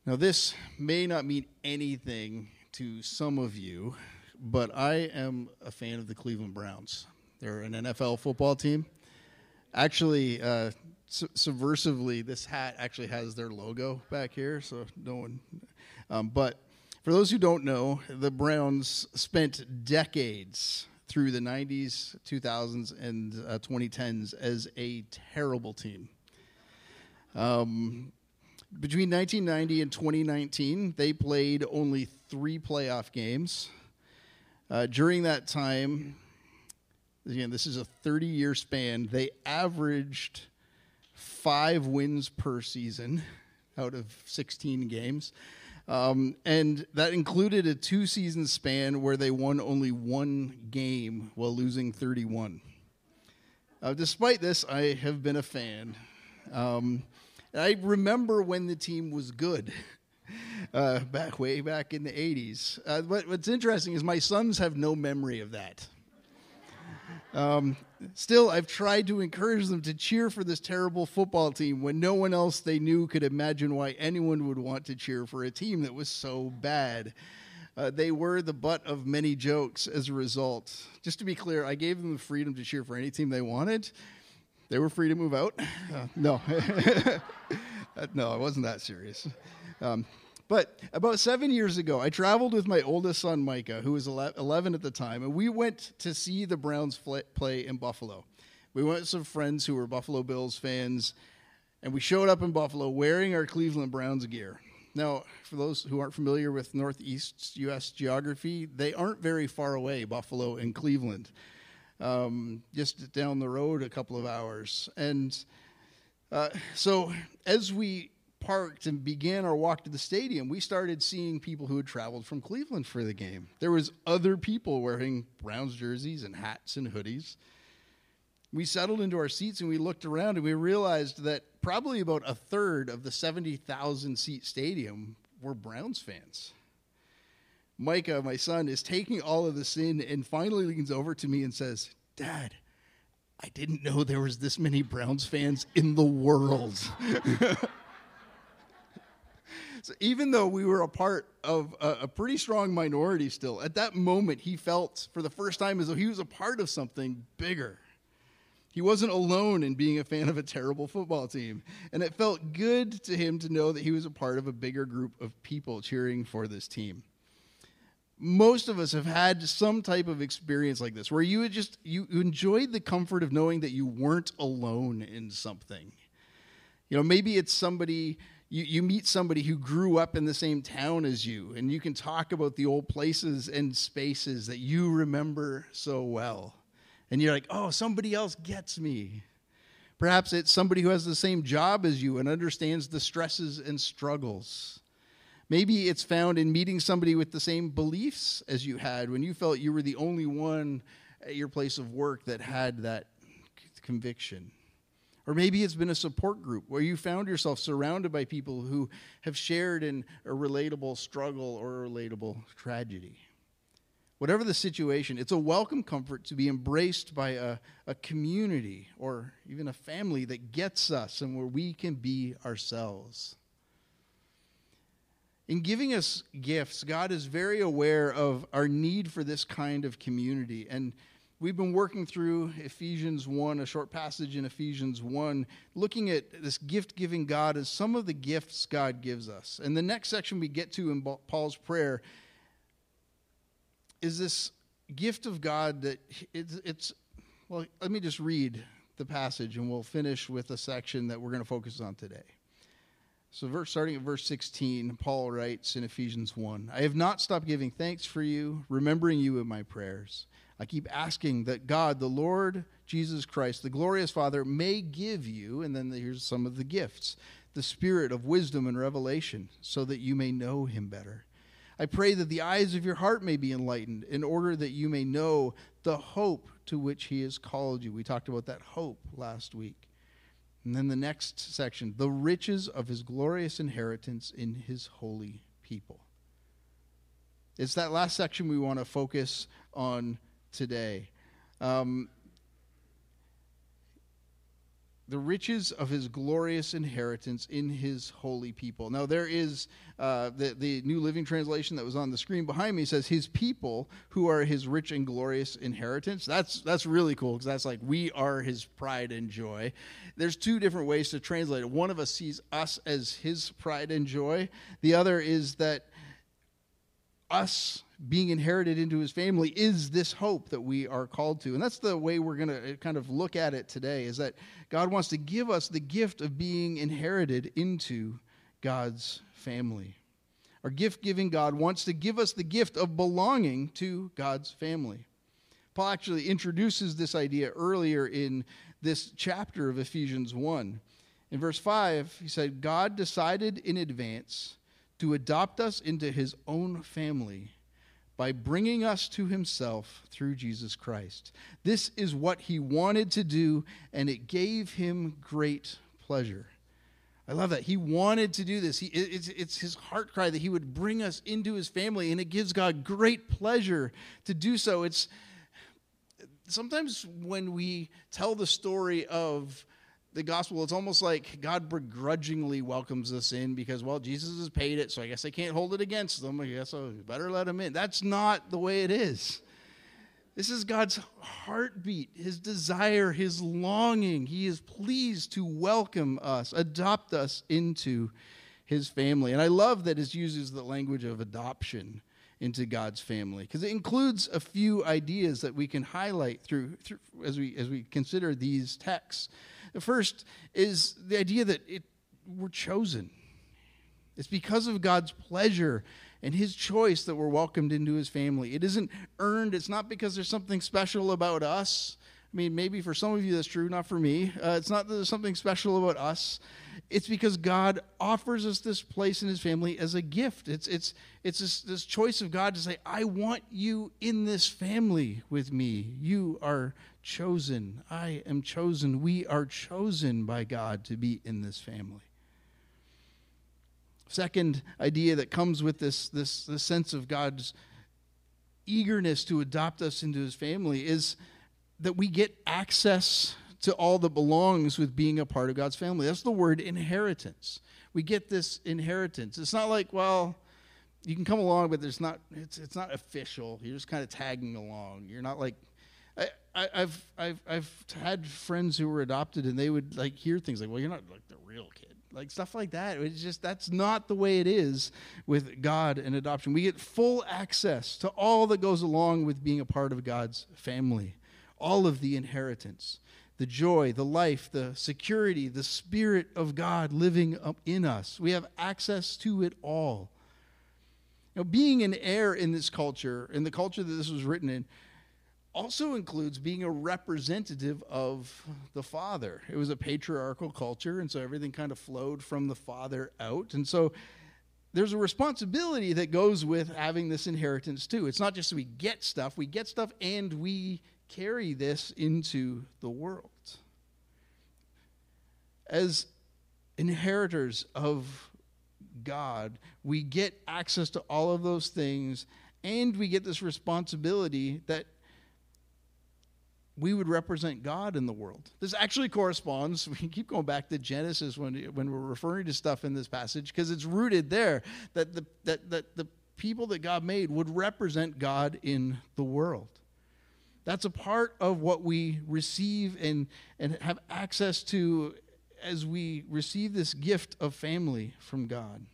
Now, this may not mean anything to some of you, but I am a fan of the Cleveland Browns. They're an NFL football team. Actually, subversively, this hat actually has their logo back here, so no one. But for those who don't know, the Browns spent decades through the 90s, 2000s, and 2010s as a terrible team. Between 1990 and 2019, they played only 3 playoff games. During that time, again, this is a 30-year span, they averaged 5 wins per season out of 16 games. And that included a 2-season span where they won only 1 game while losing 31. Despite this, I have been a fan. I remember when the team was good, way back in the 80s. But what's interesting is my sons have no memory of that. Still, I've tried to encourage them to cheer for this terrible football team when no one else they knew could imagine why anyone would want to cheer for a team that was so bad. They were the butt of many jokes as a result. Just to be clear, I gave them the freedom to cheer for any team they wanted. They were free to move out. No. No, it wasn't that serious. But about 7 years ago, I traveled with my oldest son, Micah, who was 11 at the time, and we went to see the Browns play in Buffalo. We went with some friends who were Buffalo Bills fans, and we showed up in Buffalo wearing our Cleveland Browns gear. Now, for those who aren't familiar with Northeast U.S. geography, they aren't very far away, Buffalo and Cleveland. Just down the road a couple of hours. And so as we parked and began our walk to the stadium, we started seeing people who had traveled from Cleveland for the game. There was other people wearing Browns jerseys and hats and hoodies. We settled into our seats and we looked around and we realized that probably about a third of the 70,000 seat stadium were Browns fans. Micah, my son, is taking all of this in and finally leans over to me and says, "Dad, I didn't know there was this many Browns fans in the world." So even though we were a part of a pretty strong minority still, at that moment he felt for the first time as though he was a part of something bigger. He wasn't alone in being a fan of a terrible football team. And it felt good to him to know that he was a part of a bigger group of people cheering for this team. Most of us have had some type of experience like this, where you enjoyed the comfort of knowing that you weren't alone in something. You know, maybe it's somebody, you meet somebody who grew up in the same town as you, and you can talk about the old places and spaces that you remember so well. And you're like, oh, somebody else gets me. Perhaps it's somebody who has the same job as you and understands the stresses and struggles. Maybe it's found in meeting somebody with the same beliefs as you had when you felt you were the only one at your place of work that had that conviction. Or maybe it's been a support group where you found yourself surrounded by people who have shared in a relatable struggle or a relatable tragedy. Whatever the situation, it's a welcome comfort to be embraced by a community or even a family that gets us and where we can be ourselves. In giving us gifts, God is very aware of our need for this kind of community. And we've been working through Ephesians 1, a short passage in Ephesians 1, looking at this gift-giving God as some of the gifts God gives us. And the next section we get to in Paul's prayer is this gift of God that well, let me just read the passage and we'll finish with a section that we're going to focus on today. So starting at verse 16, Paul writes in Ephesians 1, "I have not stopped giving thanks for you, remembering you in my prayers. I keep asking that God, the Lord Jesus Christ, the glorious Father, may give you," and then here's some of the gifts, "the spirit of wisdom and revelation, so that you may know him better. I pray that the eyes of your heart may be enlightened, in order that you may know the hope to which he has called you." We talked about that hope last week. And then the next section, "the riches of his glorious inheritance in his holy people." It's that last section we want to focus on today. the riches of his glorious inheritance in his holy people. Now, there is the New Living Translation that was on the screen behind me says, his people who are his rich and glorious inheritance. That's really cool, because that's like, we are his pride and joy. There's two different ways to translate it. One of us sees us as his pride and joy. The other is that us being inherited into his family is this hope that we are called to. And that's the way we're going to kind of look at it today, is that God wants to give us the gift of being inherited into God's family. Our gift-giving God wants to give us the gift of belonging to God's family. Paul actually introduces this idea earlier in this chapter of Ephesians 1. In verse 5, he said, God decided in advance to adopt us into his own family by bringing us to himself through Jesus Christ. This is what he wanted to do, and it gave him great pleasure. I love that. He wanted to do this. It's his heart cry that he would bring us into his family, and it gives God great pleasure to do so. It's sometimes when we tell the story of the gospel, it's almost like God begrudgingly welcomes us in because, well, Jesus has paid it, so I guess I can't hold it against them. I guess I better let him in. That's not the way it is. This is God's heartbeat, his desire, his longing. He is pleased to welcome us, adopt us into his family. And I love that it uses the language of adoption into God's family, because it includes a few ideas that we can highlight through as we consider these texts. The first is the idea that we're chosen. It's because of God's pleasure and his choice that we're welcomed into his family. It isn't earned. It's not because there's something special about us. I mean, maybe for some of you that's true, not for me. It's not that there's something special about us. It's because God offers us this place in his family as a gift. It's this choice of God to say, I want you in this family with me. You are chosen. I am chosen. We are chosen by God to be in this family. Second idea that comes with this sense of God's eagerness to adopt us into his family is that we get access to all that belongs with being a part of God's family. That's the word inheritance. We get this inheritance. It's not like, well, you can come along, but it's not official. You're just kind of tagging along. You're not like, I've had friends who were adopted, and they would like hear things like, well, you're not like the real kid. Like stuff like that. It's just, that's not the way it is with God and adoption. We get full access to all that goes along with being a part of God's family. All of the inheritance, the joy, the life, the security, the Spirit of God living up in us. We have access to it all. Now, being an heir in this culture, in the culture that this was written in, also includes being a representative of the Father. It was a patriarchal culture, and so everything kind of flowed from the Father out. And so there's a responsibility that goes with having this inheritance too. It's not just we get stuff and we carry this into the world. As inheritors of God, we get access to all of those things, and we get this responsibility that we would represent God in the world. This actually corresponds, we keep going back to Genesis when we're referring to stuff in this passage, because it's rooted there that the people that God made would represent God in the world. That's a part of what we receive and have access to as we receive this gift of family from God.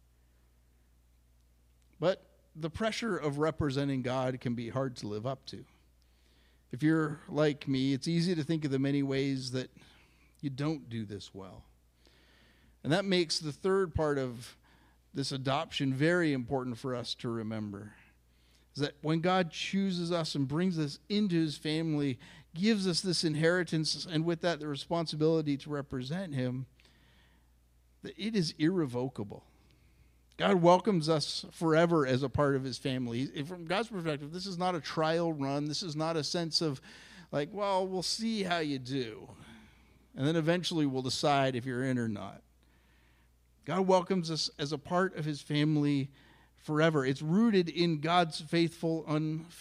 But the pressure of representing God can be hard to live up to. If you're like me, it's easy to think of the many ways that you don't do this well. And that makes the third part of this adoption very important for us to remember. Is that when God chooses us and brings us into his family, gives us this inheritance, and with that the responsibility to represent him, that it is irrevocable. God welcomes us forever as a part of his family. From God's perspective, this is not a trial run. This is not a sense of like, well, we'll see how you do. And then eventually we'll decide if you're in or not. God welcomes us as a part of his family forever. It's rooted in God's faithful,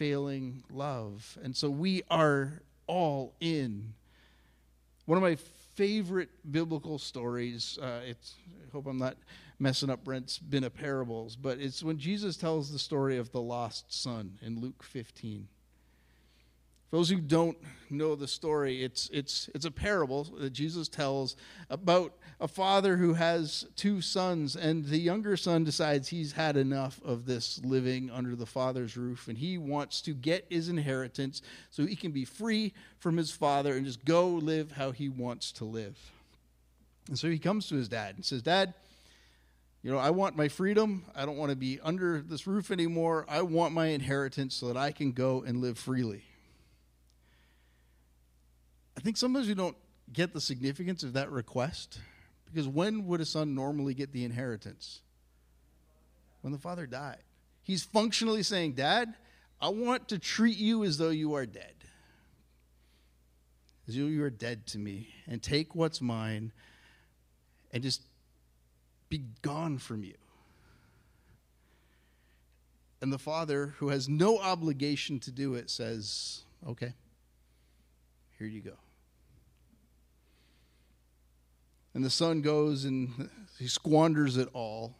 unfailing love. And so we are all in. One of my favorite biblical stories. I hope I'm not messing up Brent's bin of parables, but it's when Jesus tells the story of the lost son in Luke 15. For those who don't know the story, it's a parable that Jesus tells about a father who has two sons, and the younger son decides he's had enough of this living under the father's roof, and he wants to get his inheritance so he can be free from his father and just go live how he wants to live. And so he comes to his dad and says, "Dad, I want my freedom. I don't want to be under this roof anymore. I want my inheritance so that I can go and live freely." I think sometimes we don't get the significance of that request, because when would a son normally get the inheritance? When the father died. He's functionally saying, "Dad, I want to treat you as though you are dead. As though you are dead to me, and take what's mine and just be gone from you." And the father, who has no obligation to do it, says, "Okay, here you go." And the son goes and he squanders it all,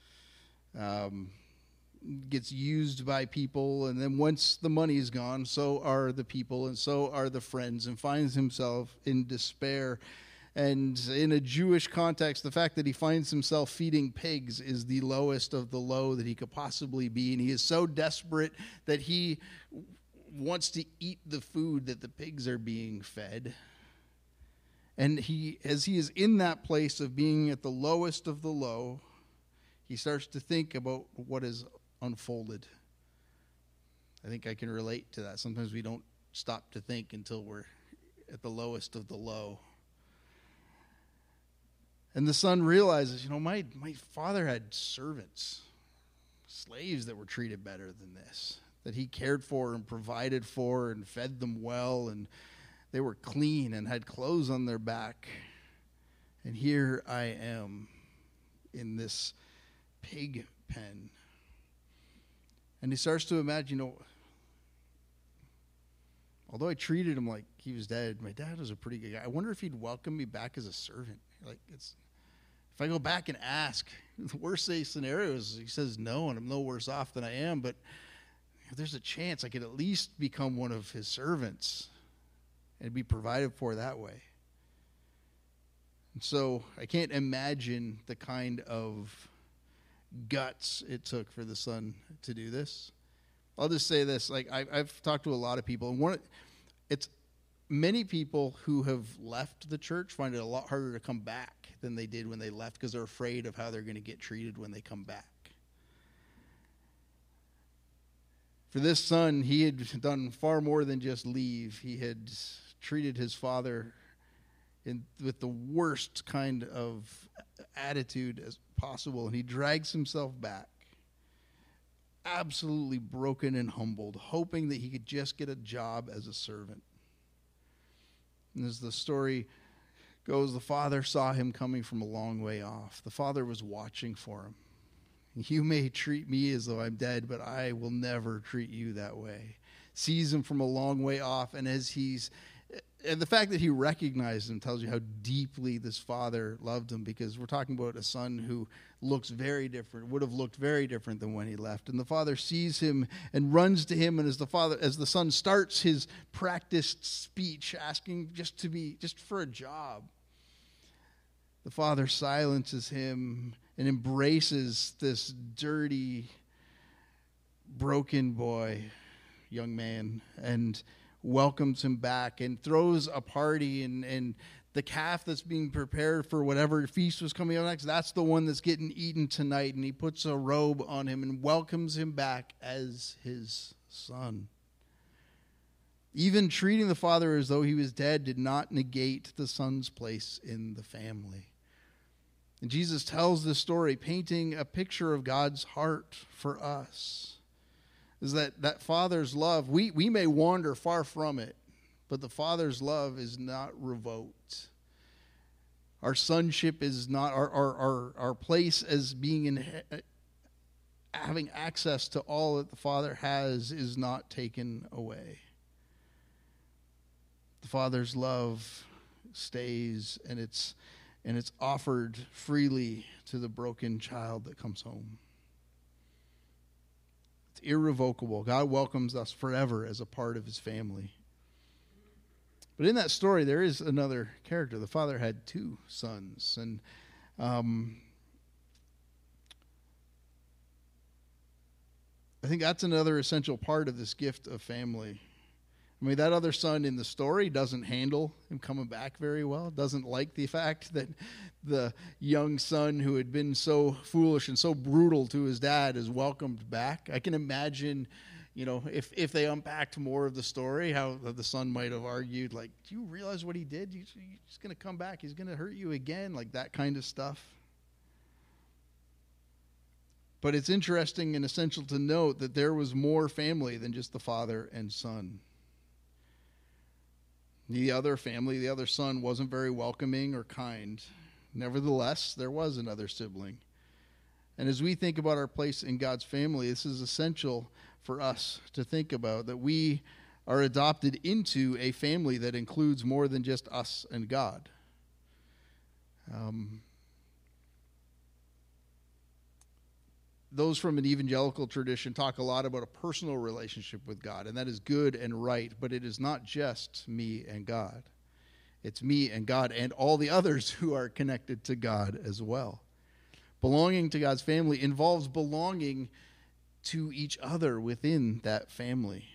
gets used by people, and then once the money is gone, so are the people and so are the friends, and finds himself in despair. And in a Jewish context, the fact that he finds himself feeding pigs is the lowest of the low that he could possibly be, and he is so desperate that he wants to eat the food that the pigs are being fed. And as he is in that place of being at the lowest of the low, he starts to think about what is unfolded. I think I can relate to that. Sometimes we don't stop to think until we're at the lowest of the low. And the son realizes, my father had servants, slaves that were treated better than this, that he cared for and provided for and fed them well, and they were clean and had clothes on their back. And here I am in this pig pen. And he starts to imagine, although I treated him like he was dead, my dad was a pretty good guy. I wonder if he'd welcome me back as a servant. If I go back and ask, the worst case scenario is he says no, and I'm no worse off than I am, but if there's a chance I could at least become one of his servants and be provided for that way. And so I can't imagine the kind of guts it took for the son to do this. I'll just say this, I've talked to a lot of people, and it's many people who have left the church find it a lot harder to come back than they did when they left, because they're afraid of how they're going to get treated when they come back. For this son, he had done far more than just leave. He had treated his father with the worst kind of attitude as possible, and he drags himself back, absolutely broken and humbled, hoping that he could just get a job as a servant. And as the story goes, the father saw him coming from a long way off. The father was watching for him. "You may treat me as though I'm dead, but I will never treat you that way." Sees him from a long way off, and and the fact that he recognized him tells you how deeply this father loved him, because we're talking about a son who looks very different, would have looked very different than when he left. And the father sees him and runs to him, and as the son starts his practiced speech, asking just for a job, the father silences him and embraces this dirty, broken boy, young man, and welcomes him back and throws a party, and the calf that's being prepared for whatever feast was coming up next, that's the one that's getting eaten tonight, and he puts a robe on him and welcomes him back as his son. Even treating the father as though he was dead did not negate the son's place in the family. And Jesus tells this story, painting a picture of God's heart for us. Is that Father's love, we may wander far from it, but the Father's love is not revoked. Our sonship is not, our place as being having access to all that the Father has is not taken away. The Father's love stays, and it's offered freely to the broken child that comes home. It's irrevocable. God welcomes us forever as a part of his family. But in that story, there is another character. The father had 2 sons, and I think that's another essential part of this gift of family. I mean, that other son in the story doesn't handle him coming back very well, doesn't like the fact that the young son who had been so foolish and so brutal to his dad is welcomed back. I can imagine, if they unpacked more of the story, how the son might have argued, like, do you realize what he did? He's going to come back. He's going to hurt you again, like that kind of stuff. But it's interesting and essential to note that there was more family than just the father and son. The other family, the other son, wasn't very welcoming or kind. Nevertheless, there was another sibling. And as we think about our place in God's family, this is essential for us to think about, that we are adopted into a family that includes more than just us and God. Those from an evangelical tradition talk a lot about a personal relationship with God, and that is good and right, but it is not just me and God. It's me and God and all the others who are connected to God as well. Belonging to God's family involves belonging to each other within that family.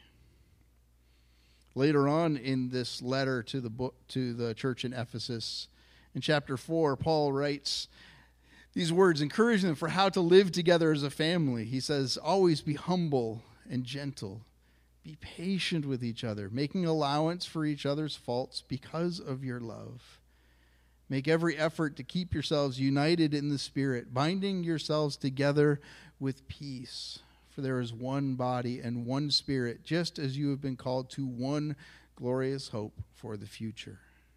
Later on in this letter to the church in Ephesus, in chapter 4, Paul writes these words, encouraging them for how to live together as a family. He says, always be humble and gentle. Be patient with each other, making allowance for each other's faults because of your love. Make every effort to keep yourselves united in the Spirit, binding yourselves together with peace. For there is one body and one Spirit, just as you have been called to one glorious hope for the future.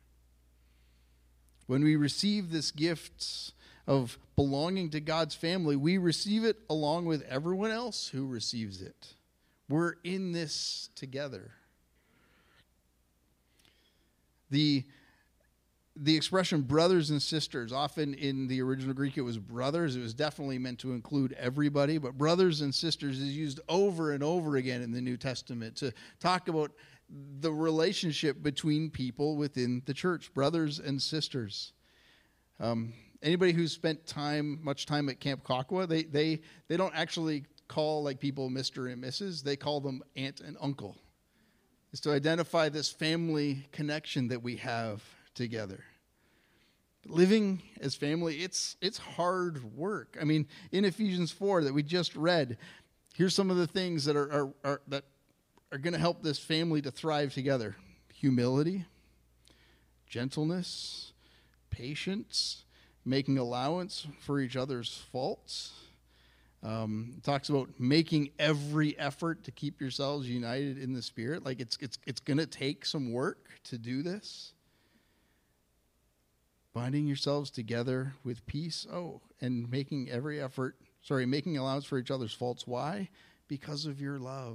When we receive this gift of belonging to God's family, we receive it along with everyone else who receives it. We're in this together. The expression brothers and sisters, often in the original Greek it was brothers. It was definitely meant to include everybody, but brothers and sisters is used over and over again in the New Testament to talk about the relationship between people within the church, brothers and sisters. Anybody who's spent much time at Camp Kakwa, they don't actually call like people Mr. and Mrs. They call them aunt and uncle. It's to identify this family connection that we have together. Living as family, it's hard work. I mean, in Ephesians 4 that we just read, here's some of the things that are going to help this family to thrive together: humility, gentleness, patience, making allowance for each other's faults. It talks about making every effort to keep yourselves united in the Spirit. Like it's going to take some work to do this. Binding yourselves together with peace. And making allowance for each other's faults. Why? Because of your love.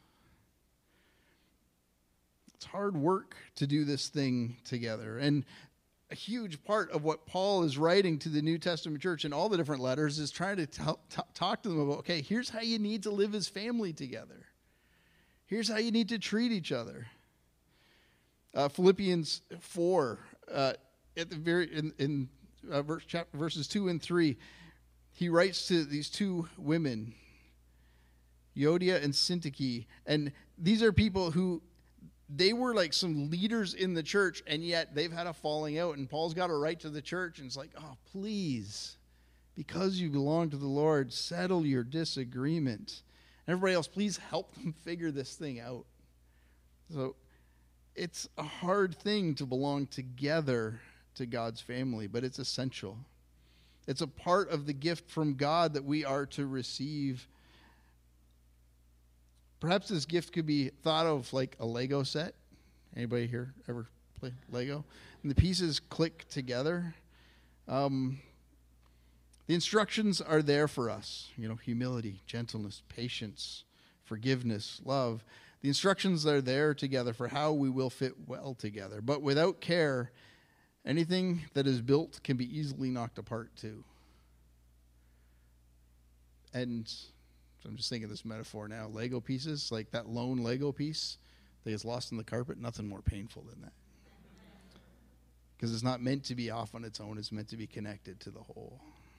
It's hard work to do this thing together. And a huge part of what Paul is writing to the New Testament church in all the different letters is trying to talk to them about, okay, here's how you need to live as family together. Here's how you need to treat each other. Philippians 4, at the very in verses 2 and 3, he writes to these 2 women, Euodia and Syntyche, and these are people who they were like some leaders in the church, and yet they've had a falling out, and Paul's got to write to the church, and it's like, oh, please, because you belong to the Lord, settle your disagreement. And everybody else, please help them figure this thing out. So it's a hard thing to belong together to God's family, but it's essential. It's a part of the gift from God that we are to receive. Perhaps this gift could be thought of like a Lego set. Anybody here ever play Lego? And the pieces click together. The instructions are there for us. Humility, gentleness, patience, forgiveness, love. The instructions are there together for how we will fit well together. But without care, Anything that is built can be easily knocked apart too. And so I'm just thinking of this metaphor now. Lego pieces, like that lone Lego piece that gets lost in the carpet, nothing more painful than that. Because it's not meant to be off on its own. It's meant to be connected to the whole.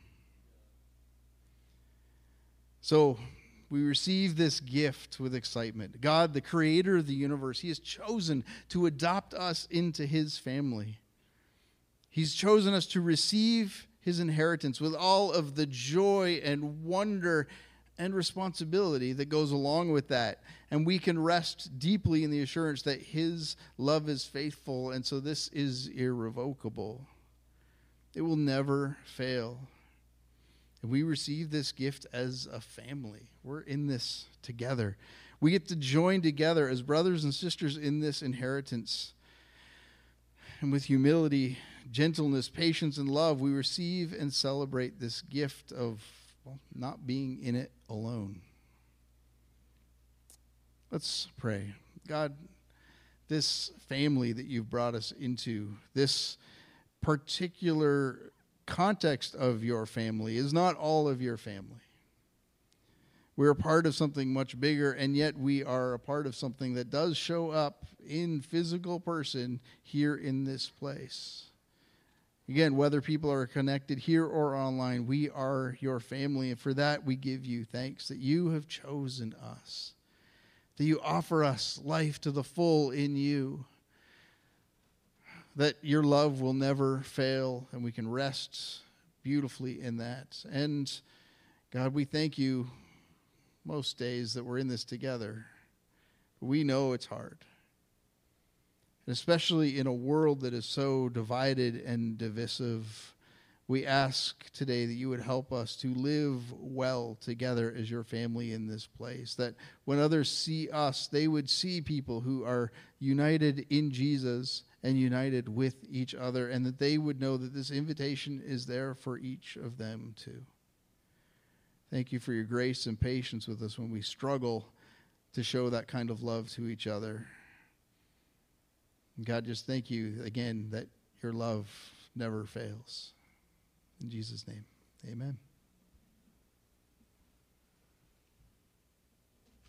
So we receive this gift with excitement. God, the creator of the universe, he has chosen to adopt us into his family. He's chosen us to receive his inheritance with all of the joy and wonder and responsibility that goes along with that. And we can rest deeply in the assurance that his love is faithful, and so this is irrevocable. It will never fail. And we receive this gift as a family. We're in this together. We get to join together as brothers and sisters in this inheritance. And with humility, gentleness, patience, and love, we receive and celebrate this gift of not being in it alone. Let's pray. God, this family that you've brought us into, this particular context of your family is not all of your family. We're a part of something much bigger, and yet we are a part of something that does show up in physical person here in this place. Again, whether people are connected here or online, we are your family, and for that we give you thanks that you have chosen us, that you offer us life to the full in you, that your love will never fail, and we can rest beautifully in that. And God, we thank you most days that we're in this together. We know it's hard. And especially in a world that is so divided and divisive, we ask today that you would help us to live well together as your family in this place. That when others see us, they would see people who are united in Jesus and united with each other, and that they would know that this invitation is there for each of them too. Thank you for your grace and patience with us when we struggle to show that kind of love to each other. And God, just thank you again that your love never fails. In Jesus' name, amen.